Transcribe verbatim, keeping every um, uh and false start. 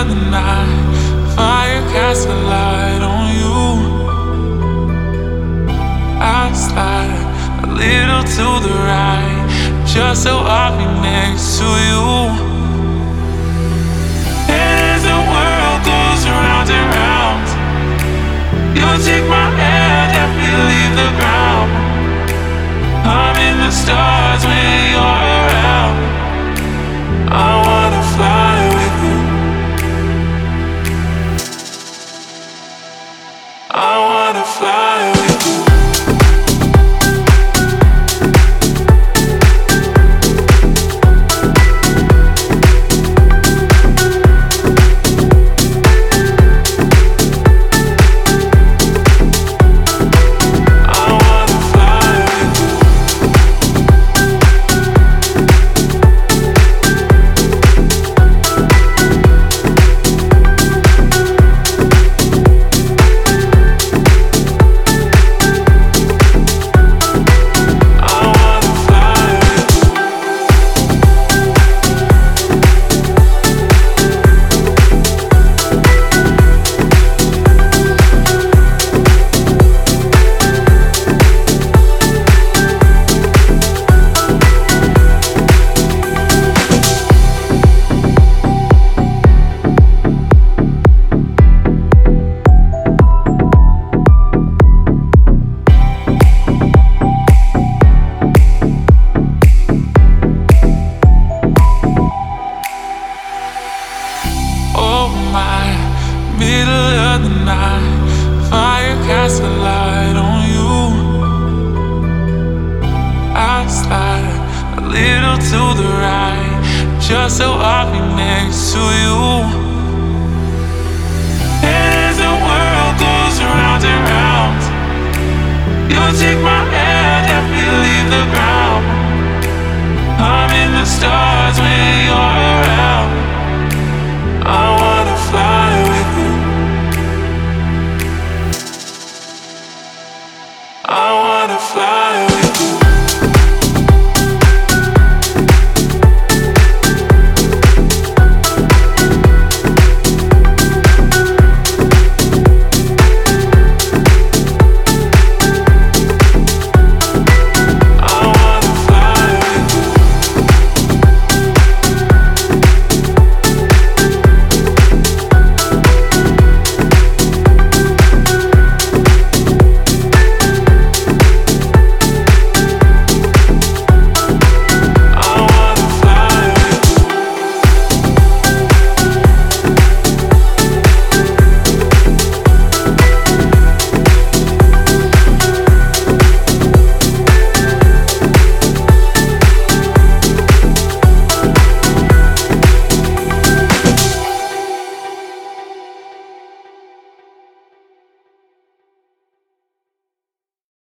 of the night, fire casts a light on you. I slide a little to the right, just so I'll be next to you. As the world goes round and round, you take my hand, help me leave the ground. I'm in the stars when you're around. I wanna fly with you. I wanna fly with you. Middle of the night, fire casts a light on you. I slide a little to the right, just so I'll be next to you. As the world goes round and round, you take my hand.